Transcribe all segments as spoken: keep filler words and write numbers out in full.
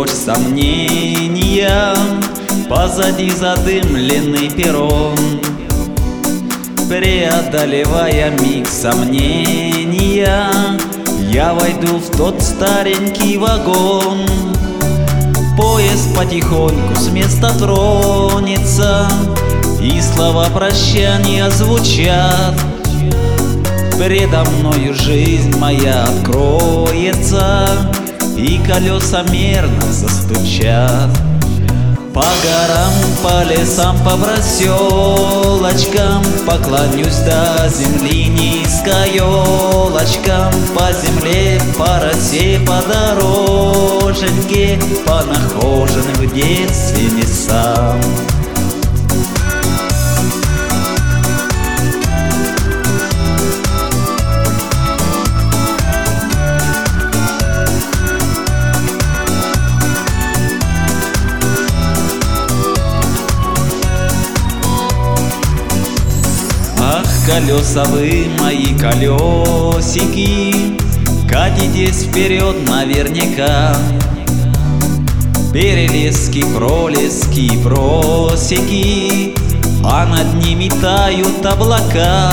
прочь сомнения, позади задымленный перрон. Преодолевая миг сомнения, я войду в тот старенький вагон. Поезд потихоньку с места тронется, и слова прощания звучат. Предо мною жизнь моя откроется, и колеса мерно застучат. По горам, по лесам, по проселочкам поклонюсь до земли низкоелочкам. По земле, по росе, по дороженьке, по нахоженным в детстве местам. Ах, колеса вы, мои колесики, катитесь вперед наверняка. Перелески, пролески, просеки, а над ними тают облака.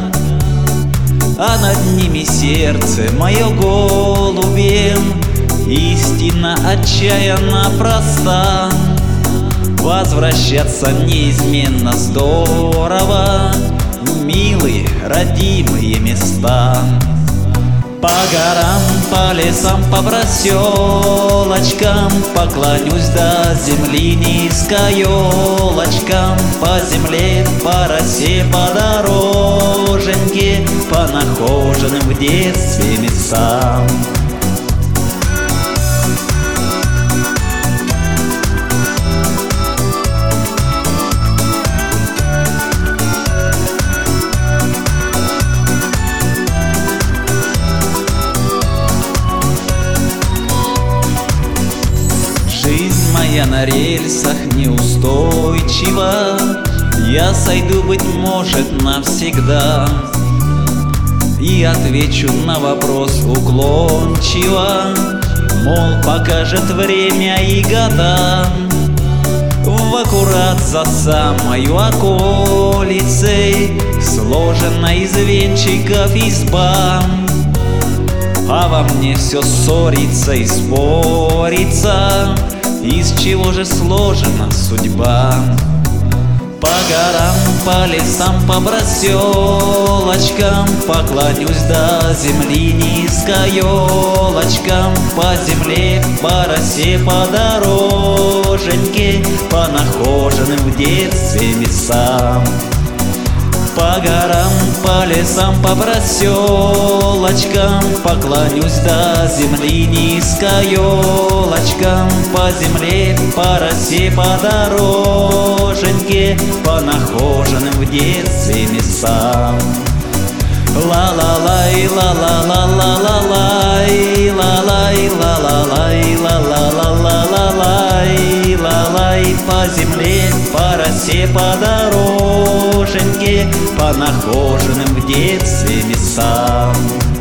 А над ними сердце мое голубем, истина отчаянно проста. Возвращаться неизменно здорово, милые, родимые места. По горам, по лесам, по проселочкам поклонюсь до земли низкоелочкам. По земле, по росе, по дороженьке, по нахоженным в детстве местам. Я на рельсах неустойчива, я сойду, быть может, навсегда, и отвечу на вопрос уклончиво, мол, покажет время и года. В аккурат за самою околицей сложена из венчиков изба, а во мне все ссорится и спорится, из чего же сложена судьба. По горам, по лесам, по проселочкам поклонюсь до земли низкоелочкам. По земле, по росе, по дороженьке, по нахоженным в детстве местам. По горам, по лесам, по проселочкам поклонюсь до земли низкоелочкам. По земле, по росе, по дороженьке, по нахоженным в детстве местам. Ла-ла-лай, ла-ла-ла-ла-ла-лай, ла-лай, ла-ла-лай, ла-ла-ла-ла-ла-лай, ла-лай. По земле, по росе, по дороженьке, по нахоженным в детстве местам.